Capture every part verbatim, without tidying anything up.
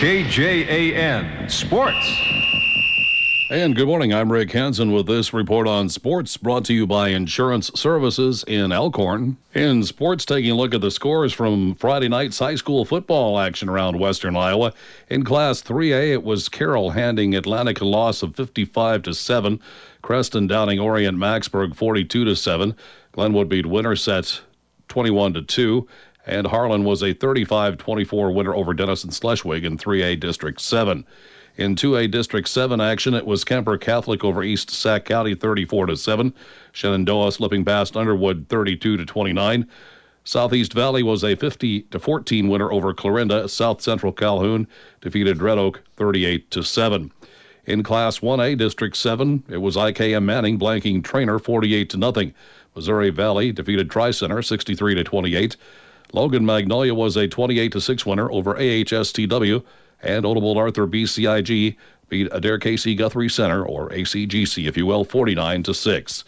K J A N Sports. And good morning, I'm Rick Hansen with this report on sports, brought to you by Insurance Services in Elkhorn. In sports, taking a look at the scores from Friday night's high school football action around western Iowa. In Class three A, it was Carroll handing Atlantic a loss of fifty-five to seven. Creston downing Orient Maxburg forty-two to seven. Glenwood beat Winterset twenty-one to two. And Harlan was a thirty-five twenty-four winner over Denison Schleswig in three A District seven. In two A District seven action, it was Kemper Catholic over East Sac County thirty-four to seven. Shenandoah slipping past Underwood thirty-two to twenty-nine. Southeast Valley was a fifty to fourteen winner over Clarinda. South Central Calhoun defeated Red Oak thirty-eight to seven. In Class one A District seven, it was I K M Manning blanking Trainer forty-eight to nothing. Missouri Valley defeated Tri-Center sixty-three to twenty-eight. Logan Magnolia was a twenty-eight to six winner over A H S T W. And Oldable Arthur B C I G beat Adair Casey Guthrie Center, or A C G C, if you will, forty-nine to six.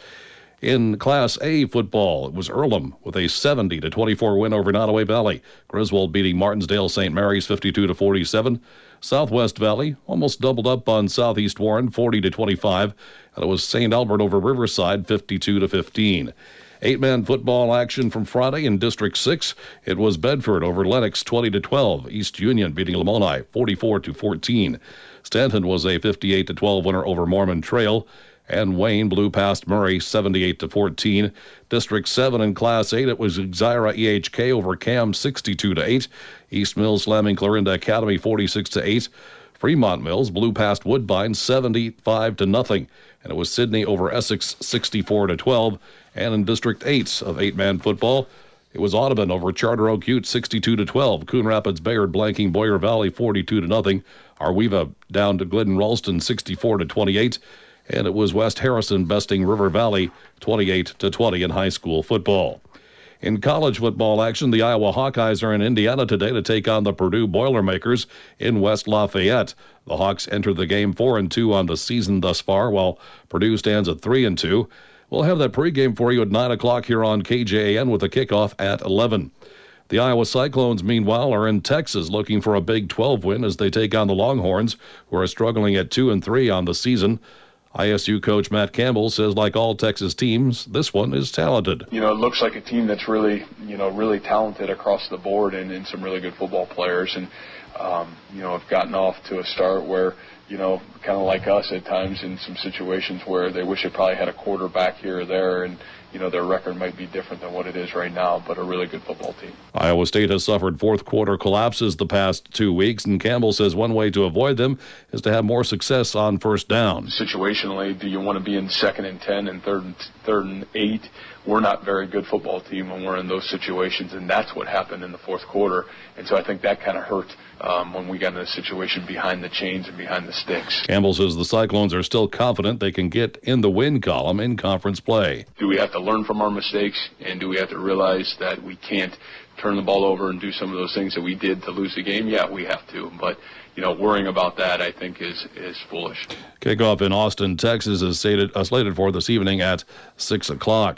In Class A football, it was Earlham with a seventy to twenty-four win over Nottoway Valley. Griswold beating Martinsdale Saint Mary's fifty-two to forty-seven. Southwest Valley almost doubled up on Southeast Warren forty to twenty-five. And it was Saint Albert over Riverside fifty-two to fifteen. Eight-man football action from Friday in District six. It was Bedford over Lennox twenty to twelve. East Union beating Lamoni forty-four to fourteen. Stanton was a fifty-eight to twelve winner over Mormon Trail. And Wayne blew past Murray seventy-eight to fourteen. District seven in Class eight, it was Exira E H K over Cam sixty-two to eight. East Mills slamming Clarinda Academy forty-six to eight. Fremont Mills blew past Woodbine seventy-five to nothing. And it was Sydney over Essex sixty-four to twelve. And in District eight of eight-man football, it was Audubon over Charter Oak Ute sixty-two to twelve. Coon Rapids Bayard blanking Boyer Valley forty-two to nothing. Arweva down to Glidden Ralston sixty-four to twenty-eight. And it was West Harrison besting River Valley twenty-eight to twenty in high school football. In college football action, the Iowa Hawkeyes are in Indiana today to take on the Purdue Boilermakers in West Lafayette. The Hawks enter the game four and two on the season thus far, while Purdue stands at three and two. We'll have that pregame for you at nine o'clock here on K J A N with a kickoff at eleven. The Iowa Cyclones, meanwhile, are in Texas looking for a Big twelve win as they take on the Longhorns, who are struggling at two and three on the season. I S U coach Matt Campbell says, like all Texas teams, this one is talented. You know, it looks like a team that's really, you know, really talented across the board and, and some really good football players. And, um, you know, have gotten off to a start where, you know, kind of like us at times in some situations where they wish they probably had a quarterback here or there, and, you know, their record might be different than what it is right now, but a really good football team. Iowa State has suffered fourth quarter collapses the past two weeks, and Campbell says one way to avoid them is to have more success on first down. Situationally, do you want to be in second and ten and third and, third and eight? We're not a very good football team when we're in those situations, and that's what happened in the fourth quarter. And so I think that kind of hurt um, when we got in a situation behind the chains and behind the sticks. Campbell says the Cyclones are still confident they can get in the win column in conference play. Do we have to learn from our mistakes, and do we have to realize that we can't turn the ball over and do some of those things that we did to lose the game? Yeah, we have to. But, you know, worrying about that, I think, is is foolish. Kickoff in Austin, Texas is slated, uh, slated for this evening at six o'clock.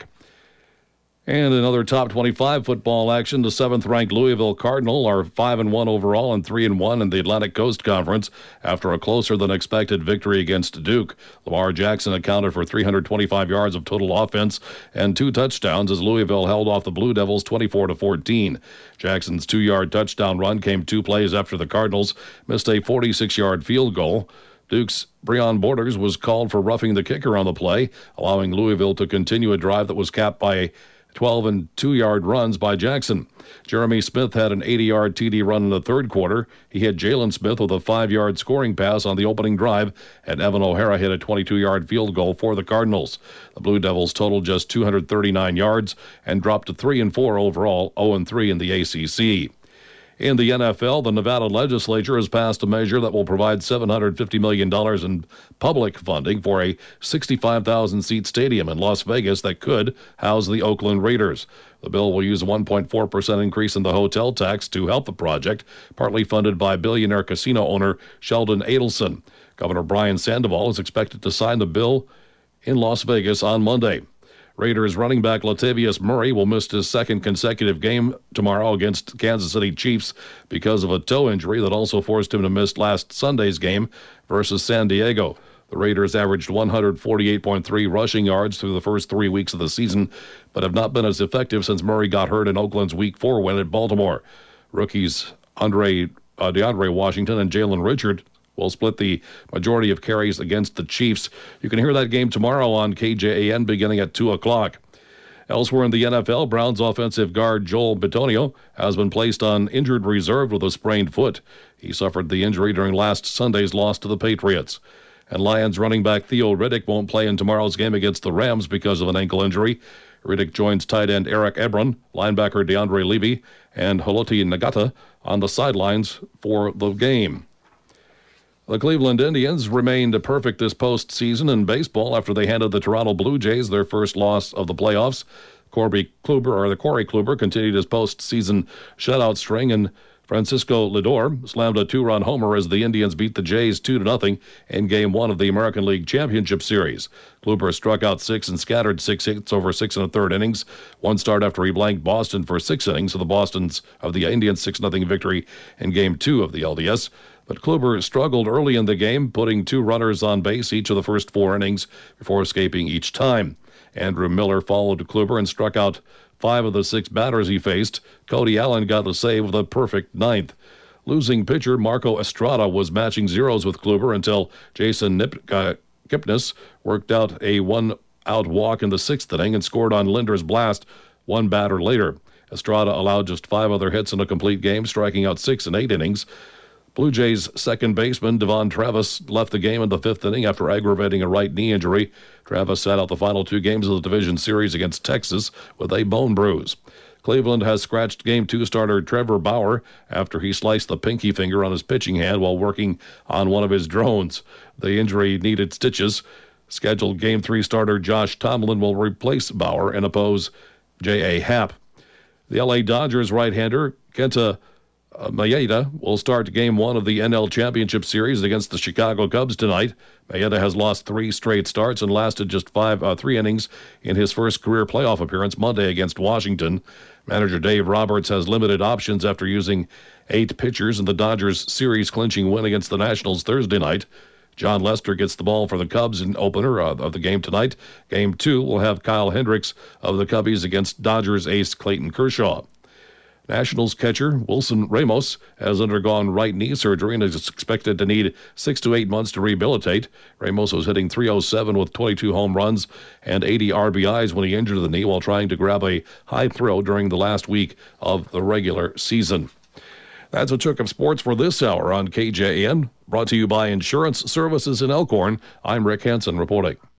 And another top twenty-five football action. The seventh-ranked Louisville Cardinal are five and one overall and three and one in the Atlantic Coast Conference after a closer-than-expected victory against Duke. Lamar Jackson accounted for three hundred twenty-five yards of total offense and two touchdowns as Louisville held off the Blue Devils twenty-four to fourteen. Jackson's two-yard touchdown run came two plays after the Cardinals missed a forty-six-yard field goal. Duke's Breon Borders was called for roughing the kicker on the play, allowing Louisville to continue a drive that was capped by a twelve and two-yard runs by Jackson. Jeremy Smith had an eighty-yard T D run in the third quarter. He hit Jalen Smith with a five-yard scoring pass on the opening drive, and Evan O'Hara hit a twenty-two-yard field goal for the Cardinals. The Blue Devils totaled just two hundred thirty-nine yards and dropped to three and four overall, oh and three in the A C C. In the N F L, the Nevada legislature has passed a measure that will provide seven hundred fifty million dollars in public funding for a sixty-five thousand seat stadium in Las Vegas that could house the Oakland Raiders. The bill will use a one point four percent increase in the hotel tax to help the project, partly funded by billionaire casino owner Sheldon Adelson. Governor Brian Sandoval is expected to sign the bill in Las Vegas on Monday. Raiders running back Latavius Murray will miss his second consecutive game tomorrow against Kansas City Chiefs because of a toe injury that also forced him to miss last Sunday's game versus San Diego. The Raiders averaged one forty-eight point three rushing yards through the first three weeks of the season, but have not been as effective since Murray got hurt in Oakland's Week four win at Baltimore. Rookies Andre uh, DeAndre Washington and Jalen Richard will split the majority of carries against the Chiefs. You can hear that game tomorrow on K J A N beginning at two o'clock. Elsewhere in the N F L, Browns offensive guard Joel Bitonio has been placed on injured reserve with a sprained foot. He suffered the injury during last Sunday's loss to the Patriots. And Lions running back Theo Riddick won't play in tomorrow's game against the Rams because of an ankle injury. Riddick joins tight end Eric Ebron, linebacker DeAndre Levy, and Haloti Nagata on the sidelines for the game. The Cleveland Indians remained perfect this postseason in baseball after they handed the Toronto Blue Jays their first loss of the playoffs. Corby Kluber, or the Corey Kluber, continued his postseason shutout string, and Francisco Lindor slammed a two-run homer as the Indians beat the Jays two to nothing in Game One of the American League Championship Series. Kluber struck out six and scattered six hits over six and a third innings. One start after he blanked Boston for six innings of the Boston's of the Indians' six nothing victory in Game Two of the L D S. But Kluber struggled early in the game, putting two runners on base each of the first four innings before escaping each time. Andrew Miller followed Kluber and struck out five of the six batters he faced. Cody Allen got the save with a perfect ninth. Losing pitcher Marco Estrada was matching zeros with Kluber until Jason Nip- uh, Kipnis worked out a one-out walk in the sixth inning and scored on Linder's blast one batter later. Estrada allowed just five other hits in a complete game, striking out six in eight innings. Blue Jays second baseman Devon Travis left the game in the fifth inning after aggravating a right knee injury. Travis sat out the final two games of the division series against Texas with a bone bruise. Cleveland has scratched Game two starter Trevor Bauer after he sliced the pinky finger on his pitching hand while working on one of his drones. The injury needed stitches. Scheduled Game three starter Josh Tomlin will replace Bauer and oppose J A. Happ. The L A Dodgers right-hander Kenta Uh, Maeda will start Game one of the N L Championship Series against the Chicago Cubs tonight. Maeda has lost three straight starts and lasted just five, uh, three innings in his first career playoff appearance Monday against Washington. Manager Dave Roberts has limited options after using eight pitchers in the Dodgers' series-clinching win against the Nationals Thursday night. John Lester gets the ball for the Cubs in opener uh, of the game tonight. Game two will have Kyle Hendricks of the Cubbies against Dodgers ace Clayton Kershaw. Nationals catcher Wilson Ramos has undergone right knee surgery and is expected to need six to eight months to rehabilitate. Ramos was hitting three oh seven with twenty-two home runs and eighty R B Is when he injured the knee while trying to grab a high throw during the last week of the regular season. That's a Chook of Sports for this hour on K J A N, brought to you by Insurance Services in Elkhorn. I'm Rick Hansen reporting.